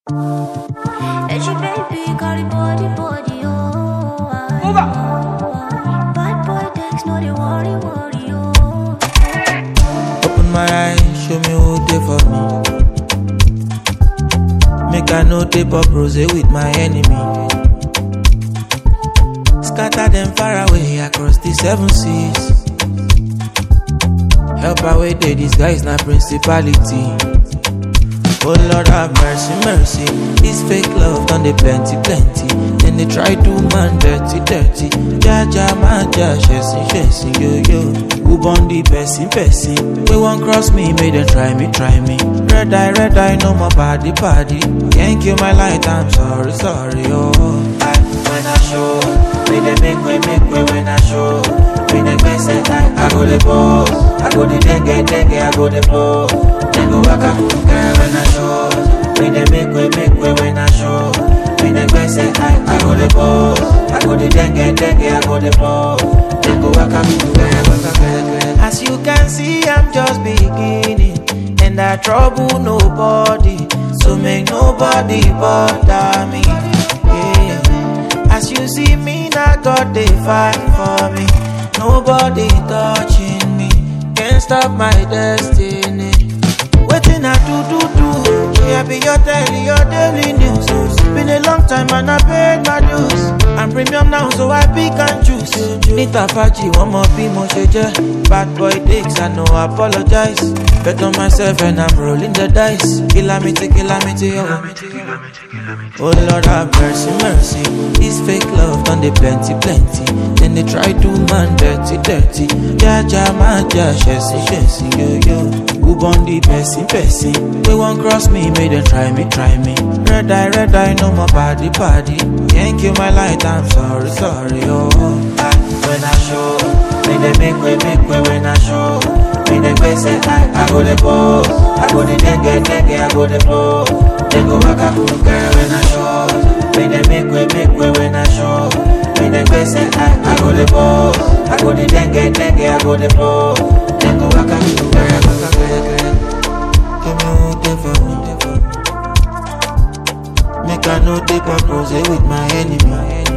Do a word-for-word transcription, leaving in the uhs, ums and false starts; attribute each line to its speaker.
Speaker 1: And she baby call it body body oh.
Speaker 2: Move up.
Speaker 1: Bad boy takes no the worry worry oh.
Speaker 3: Open my eyes, show me who they for me. Make I know they pop rose with my enemy. Scatter them far away across the seven seas. Help away they disguise na principality. Oh Lord have mercy, mercy. This fake love done they plenty, plenty. Then they try to man dirty, dirty. Ja ja man ja, chasing, chasing, yo yo. Who born the person, person? We won't cross me, make them try me, try me. Red eye, red eye, no more party, party. Can't kill my light, I'm sorry, sorry, oh. I, when I show, when they make way, make way when I show. When they best set, I, I go the boss. I go the dengue, dengue, I go the blow. Then go back up, girl, when I show. When they make way, make way when I show. When they best set, I, I go the boss. I go the dengue, dengue, I go the blow. Then go back up, girl, back up, girl. As you can see, I'm just beginning. And I trouble nobody. So make nobody bother me. Yeah. As you see me, now God they fight for me. Nobody touching me. Can't stop my destiny. Waiting I do do do. Yeah, be your daily, your daily news. Been a long time and I paid my dues. I'm premium now, so I pick and choose. Nita Faji, one more be more shaja. Bad boy takes, I know I apologize. Bet on myself and I'm rolling the dice. Kilamity, kilamity, oh. Oh Lord have mercy, mercy. This fake love done they plenty, plenty. Then they try to man dirty, dirty. Ja ja man ja, chasing, chasing, yo yo. Who born the person, person? They won't cross me, make them try me, try me. Red eye, red eye, no more party, party. Can't kill my light, I'm sorry, sorry, oh. I, when I show, when they make way, make way when I show. When they best set, I, I go the boss. I go the dengue, dengue, I go the blow. Then go back up, girl, when I show. When they make way, make way when I show. When they best set, I, I go the boss. I go the dengue, dengue, I go the blow. Then go back up, girl, back up, girl, girl. Give me who they for me. Make I know they pop rose with my enemy.